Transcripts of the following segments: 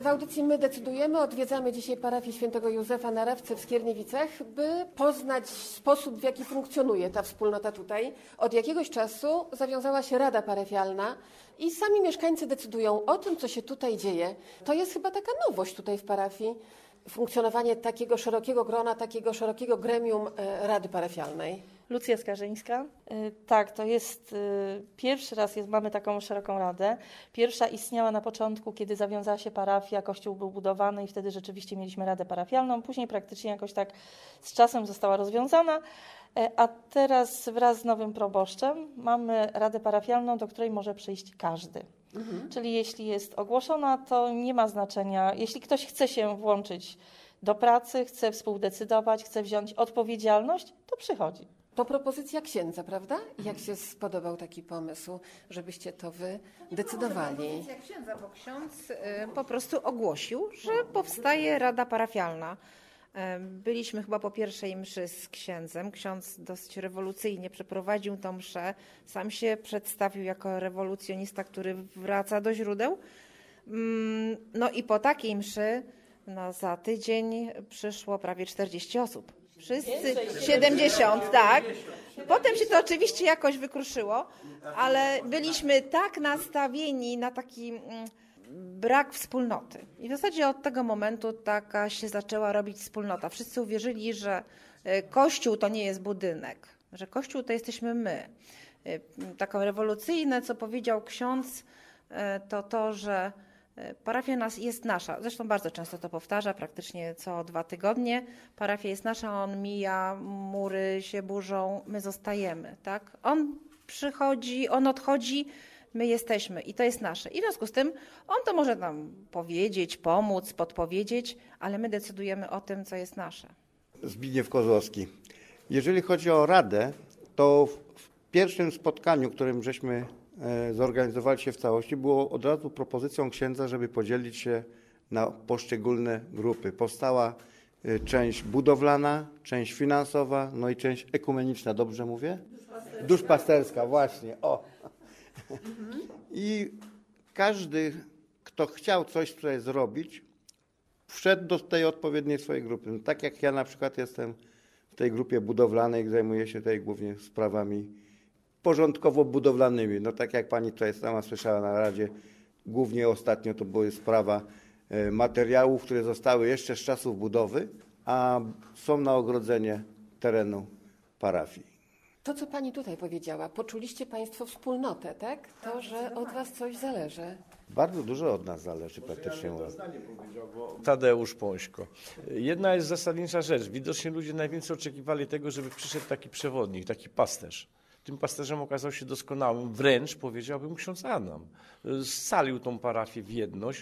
audycji My Decydujemy odwiedzamy dzisiaj parafię Świętego Józefa na Rawce w Skierniewicach, by poznać sposób, w jaki funkcjonuje ta wspólnota tutaj. Od jakiegoś czasu zawiązała się Rada Parafialna i sami mieszkańcy decydują o tym, co się tutaj dzieje. To jest chyba taka nowość tutaj w parafii, funkcjonowanie takiego szerokiego grona, takiego szerokiego gremium Rady Parafialnej. Lucja Skarżyńska. Tak, to jest pierwszy raz mamy taką szeroką radę. Pierwsza istniała na początku, kiedy zawiązała się parafia, kościół był budowany i wtedy rzeczywiście mieliśmy radę parafialną. Później praktycznie jakoś tak z czasem została rozwiązana, a teraz wraz z nowym proboszczem mamy radę parafialną, do której może przyjść każdy. Czyli jeśli jest ogłoszona, to nie ma znaczenia. Jeśli ktoś chce się włączyć do pracy, chce współdecydować, chce wziąć odpowiedzialność, to przychodzi. To propozycja księdza, prawda? Jak się spodobał taki pomysł, żebyście to wy decydowali? Propozycja księdza, bo ksiądz po prostu ogłosił, że powstaje Rada Parafialna. Byliśmy chyba po pierwszej mszy z księdzem. Ksiądz dosyć rewolucyjnie przeprowadził tę mszę. Sam się przedstawił jako rewolucjonista, który wraca do źródeł. No i po takiej mszy za tydzień przyszło prawie 40 osób. Wszyscy 70, tak. Potem się to oczywiście jakoś wykruszyło, ale byliśmy tak nastawieni na taki brak wspólnoty. I w zasadzie od tego momentu taka się zaczęła robić wspólnota. Wszyscy uwierzyli, że Kościół to nie jest budynek, że Kościół to jesteśmy my. Taką rewolucyjne, co powiedział ksiądz, to, że parafia jest nasza. Zresztą bardzo często to powtarza, praktycznie co 2 tygodnie. Parafia jest nasza, on mija, mury się burzą, my zostajemy. Tak? On przychodzi, on odchodzi, my jesteśmy i to jest nasze. I w związku z tym on to może nam powiedzieć, pomóc, podpowiedzieć, ale my decydujemy o tym, co jest nasze. Zbigniew Kozłowski. Jeżeli chodzi o Radę, to w pierwszym spotkaniu, którym żeśmy zorganizowali się w całości, było od razu propozycją księdza, żeby podzielić się na poszczególne grupy. Powstała część budowlana, część finansowa, no i część ekumeniczna, dobrze mówię? Duszpasterska, właśnie. O. I każdy, kto chciał coś tutaj zrobić, wszedł do tej odpowiedniej swojej grupy. No, tak jak ja na przykład jestem w tej grupie budowlanej, zajmuję się tutaj głównie sprawami porządkowo-budowlanymi. No tak jak pani tutaj sama słyszała na Radzie, głównie ostatnio to była sprawa materiałów, które zostały jeszcze z czasów budowy, a są na ogrodzenie terenu parafii. To, co pani tutaj powiedziała, poczuliście państwo wspólnotę, tak? To, że od was coś zależy. Bardzo dużo od nas zależy praktycznie. Tadeusz Pońśko. Jedna jest zasadnicza rzecz. Widocznie ludzie najwięcej oczekiwali tego, żeby przyszedł taki przewodnik, taki pasterz. Tym pasterzem okazał się doskonałym, wręcz powiedziałbym ksiądz Adam. Scalił tą parafię w jedność,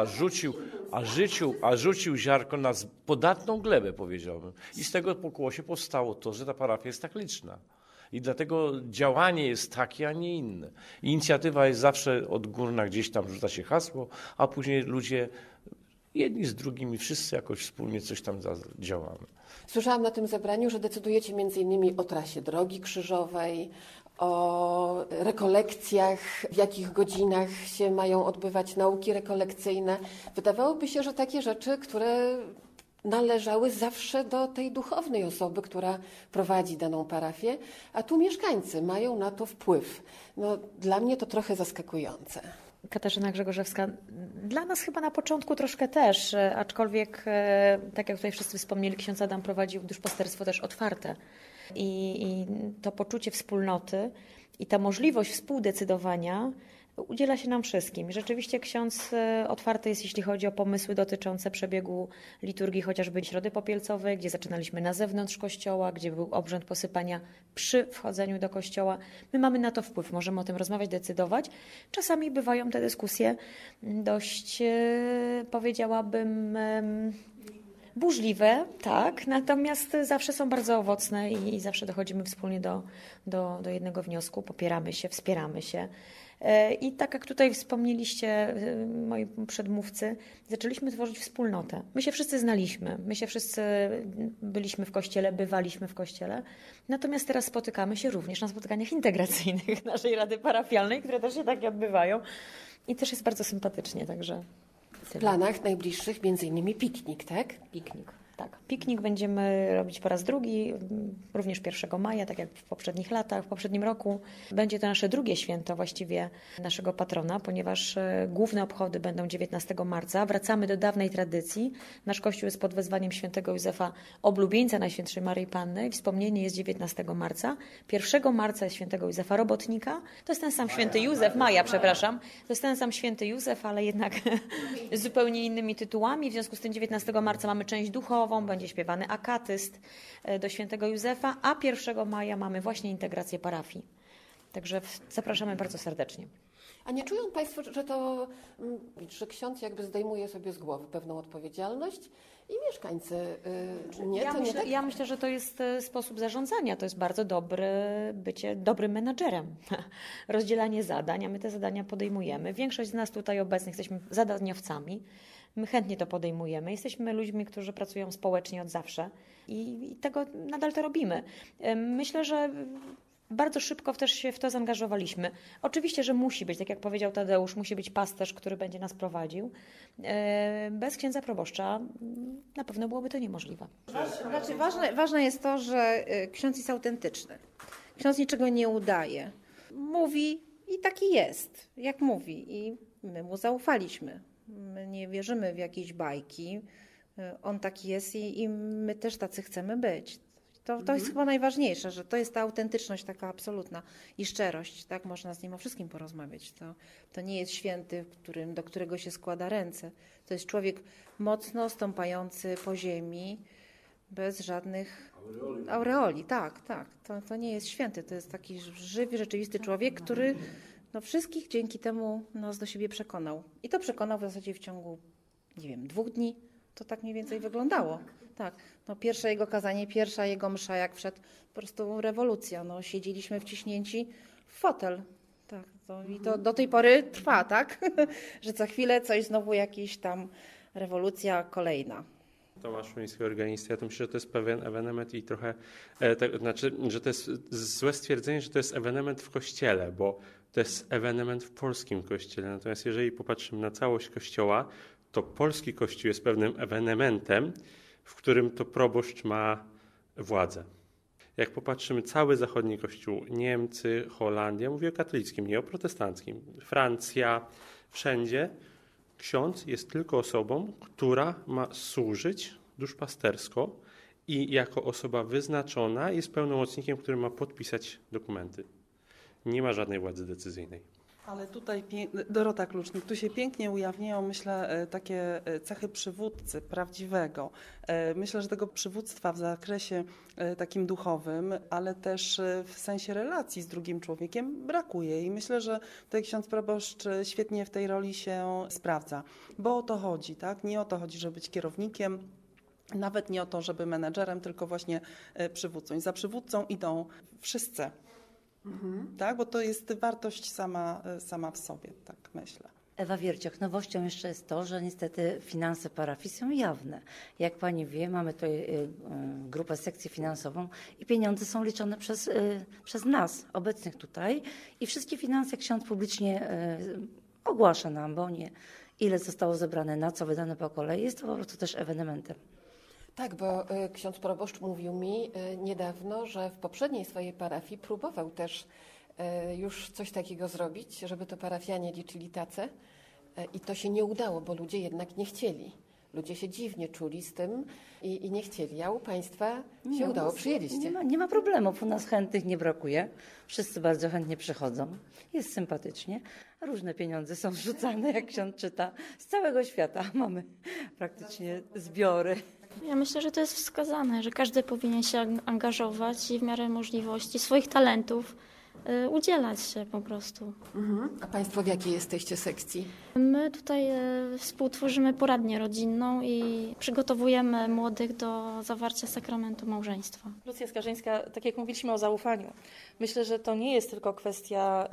a rzucił ziarko na podatną glebę, powiedziałbym. I z tego pokłosie powstało to, że ta parafia jest tak liczna. I dlatego działanie jest takie, a nie inne. Inicjatywa jest zawsze odgórna, gdzieś tam rzuca się hasło, a później ludzie jedni z drugimi, wszyscy jakoś wspólnie coś tam działamy. Słyszałam na tym zebraniu, że decydujecie m.in. o trasie drogi krzyżowej, o rekolekcjach, w jakich godzinach się mają odbywać nauki rekolekcyjne. Wydawałoby się, że takie rzeczy, które należały zawsze do tej duchownej osoby, która prowadzi daną parafię, a tu mieszkańcy mają na to wpływ. No, dla mnie to trochę zaskakujące. Katarzyna Grzegorzewska. Dla nas chyba na początku troszkę też, aczkolwiek tak jak tutaj wszyscy wspomnieli, ksiądz Adam prowadził duszpasterstwo też otwarte i to poczucie wspólnoty i ta możliwość współdecydowania udziela się nam wszystkim. Rzeczywiście ksiądz otwarty jest, jeśli chodzi o pomysły dotyczące przebiegu liturgii, chociażby Środy Popielcowej, gdzie zaczynaliśmy na zewnątrz kościoła, gdzie był obrzęd posypania przy wchodzeniu do kościoła. My mamy na to wpływ, możemy o tym rozmawiać, decydować. Czasami bywają te dyskusje dość, powiedziałabym, burzliwe, tak, natomiast zawsze są bardzo owocne i zawsze dochodzimy wspólnie do jednego wniosku, popieramy się, wspieramy się. I tak jak tutaj wspomnieliście moi przedmówcy, zaczęliśmy tworzyć wspólnotę. My się wszyscy znaliśmy, my się wszyscy byliśmy w kościele, bywaliśmy w kościele, natomiast teraz spotykamy się również na spotkaniach integracyjnych naszej Rady Parafialnej, które też się takie odbywają i też jest bardzo sympatycznie, także... W planach najbliższych między innymi piknik, tak? Piknik. Tak, piknik będziemy robić po raz drugi, również 1 maja, tak jak w poprzednich latach, w poprzednim roku. Będzie to nasze drugie święto właściwie naszego patrona, ponieważ główne obchody będą 19 marca. Wracamy do dawnej tradycji. Nasz kościół jest pod wezwaniem świętego Józefa Oblubieńca Najświętszej Maryi Panny i wspomnienie jest 19 marca. 1 marca jest świętego Józefa Robotnika. To jest ten sam święty Józef, Maja, przepraszam. To jest ten sam święty Józef, ale jednak z zupełnie innymi tytułami. W związku z tym 19 marca mamy część duchową, będzie śpiewany akatyst do świętego Józefa, a 1 maja mamy właśnie integrację parafii. Także zapraszamy bardzo serdecznie. A nie czują Państwo, że ksiądz jakby zdejmuje sobie z głowy pewną odpowiedzialność i mieszkańcy nie? Tak? Ja myślę, że to jest sposób zarządzania. To jest bardzo bycie dobrym menadżerem. Rozdzielanie zadań, a my te zadania podejmujemy. Większość z nas tutaj obecnych jesteśmy zadaniowcami. My chętnie to podejmujemy. Jesteśmy ludźmi, którzy pracują społecznie od zawsze i nadal to robimy. Myślę, że bardzo szybko też się w to zaangażowaliśmy. Oczywiście, że musi być, tak jak powiedział Tadeusz, musi być pasterz, który będzie nas prowadził. Bez księdza proboszcza na pewno byłoby to niemożliwe. Ważne jest to, że ksiądz jest autentyczny. Ksiądz niczego nie udaje. Mówi i taki jest, jak mówi. I my mu zaufaliśmy. My nie wierzymy w jakieś bajki. On taki jest i my też tacy chcemy być. To jest chyba najważniejsze, że to jest ta autentyczność taka absolutna i szczerość. Tak? Można z nim o wszystkim porozmawiać. To nie jest święty, do którego się składa ręce. To jest człowiek mocno stąpający po ziemi, bez żadnych aureoli. Tak. To nie jest święty. To jest taki żywy, rzeczywisty człowiek, który wszystkich dzięki temu nas do siebie przekonał. I to przekonał w zasadzie w ciągu, 2 dni. To tak mniej więcej wyglądało. Tak. Pierwsze jego kazanie, pierwsza jego msza, jak wszedł, po prostu rewolucja. Siedzieliśmy wciśnięci w fotel. Tak. I to do tej pory trwa, tak? Że co chwilę coś znowu jakiś tam rewolucja kolejna. Tomasz Szumowski, organista, ja to myślę, że to jest pewien ewenement i trochę, że to jest złe stwierdzenie, że to jest ewenement w Kościele, bo to jest ewenement w polskim Kościele. Natomiast jeżeli popatrzymy na całość Kościoła, to polski Kościół jest pewnym ewenementem, w którym to proboszcz ma władzę. Jak popatrzymy, cały zachodni Kościół, Niemcy, Holandia, mówię o katolickim, nie o protestanckim, Francja, wszędzie, ksiądz jest tylko osobą, która ma służyć duszpastersko i jako osoba wyznaczona jest pełnomocnikiem, który ma podpisać dokumenty. Nie ma żadnej władzy decyzyjnej. Ale tutaj Dorota Klucznik, tu się pięknie ujawniają, myślę, takie cechy przywódcy prawdziwego. Myślę, że tego przywództwa w zakresie takim duchowym, ale też w sensie relacji z drugim człowiekiem brakuje. I myślę, że tutaj ksiądz proboszcz świetnie w tej roli się sprawdza. Bo o to chodzi, tak? Nie o to chodzi, żeby być kierownikiem, nawet nie o to, żeby menedżerem, tylko właśnie przywódcą. I za przywódcą idą wszyscy. Tak, bo to jest wartość sama w sobie, tak myślę. Ewa Wierciak, nowością jeszcze jest to, że niestety finanse parafii są jawne. Jak pani wie, mamy tutaj grupę sekcję finansową i pieniądze są liczone przez nas, obecnych tutaj. I wszystkie finanse ksiądz publicznie ogłasza nam, bo nie ile zostało zebrane, na co wydane po kolei. Jest to po prostu też ewenementem. Tak, bo ksiądz proboszcz mówił mi niedawno, że w poprzedniej swojej parafii próbował też już coś takiego zrobić, żeby to parafianie liczyli tace i to się nie udało, bo ludzie jednak nie chcieli. Ludzie się dziwnie czuli z tym i nie chcieli. A u Państwa się udało, przyjęliście. Nie ma problemów, u nas chętnych nie brakuje. Wszyscy bardzo chętnie przychodzą. Jest sympatycznie. Różne pieniądze są wrzucane, jak ksiądz czyta. Z całego świata mamy praktycznie zbiory. Ja myślę, że to jest wskazane, że każdy powinien się angażować i w miarę możliwości swoich talentów udzielać się po prostu. A Państwo w jakiej jesteście sekcji? My tutaj współtworzymy poradnię rodzinną i przygotowujemy młodych do zawarcia sakramentu małżeństwa. Lucja Skarżyńska, tak jak mówiliśmy o zaufaniu, myślę, że to nie jest tylko kwestia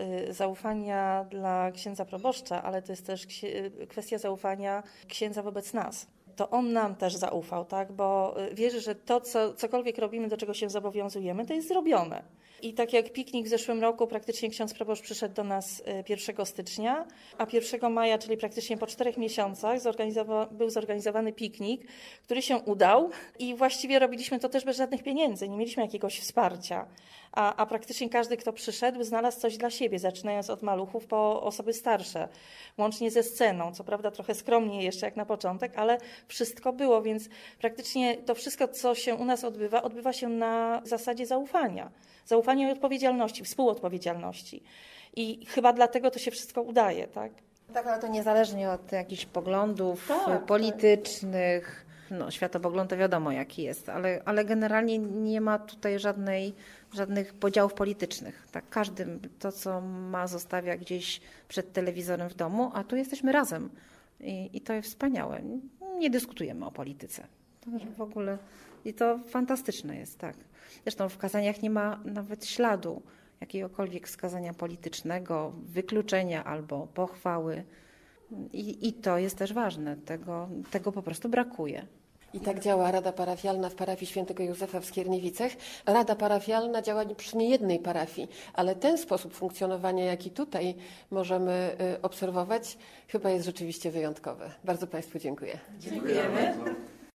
zaufania dla księdza proboszcza, ale to jest też kwestia zaufania księdza wobec nas. to on nam też zaufał, tak? Bo wierzy, że to, cokolwiek robimy, do czego się zobowiązujemy, to jest zrobione. I tak jak piknik w zeszłym roku, praktycznie ksiądz proboszcz przyszedł do nas 1 stycznia, a 1 maja, czyli praktycznie po 4 miesiącach, był zorganizowany piknik, który się udał i właściwie robiliśmy to też bez żadnych pieniędzy, nie mieliśmy jakiegoś wsparcia. A praktycznie każdy, kto przyszedł, znalazł coś dla siebie, zaczynając od maluchów po osoby starsze, łącznie ze sceną. Co prawda trochę skromniej jeszcze jak na początek, ale wszystko było, więc praktycznie to wszystko, co się u nas odbywa się na zasadzie zaufania. Zaufania i odpowiedzialności, współodpowiedzialności. I chyba dlatego to się wszystko udaje, tak? Tak, ale to niezależnie od jakichś poglądów Tak, politycznych. No, światopogląd to wiadomo jaki jest, ale generalnie nie ma tutaj żadnych podziałów politycznych. Tak, każdy to, co ma, zostawia gdzieś przed telewizorem w domu, a tu jesteśmy razem. I to jest wspaniałe. Nie dyskutujemy o polityce. Także w ogóle i to fantastyczne jest, tak. Zresztą w kazaniach nie ma nawet śladu jakiegokolwiek wskazania politycznego, wykluczenia albo pochwały. I to jest też ważne. Tego po prostu brakuje. I tak działa Rada Parafialna w parafii Świętego Józefa w Skierniewicach. Rada Parafialna działa przy niejednej parafii, ale ten sposób funkcjonowania, jaki tutaj możemy obserwować, chyba jest rzeczywiście wyjątkowy. Bardzo Państwu dziękuję. Dziękujemy.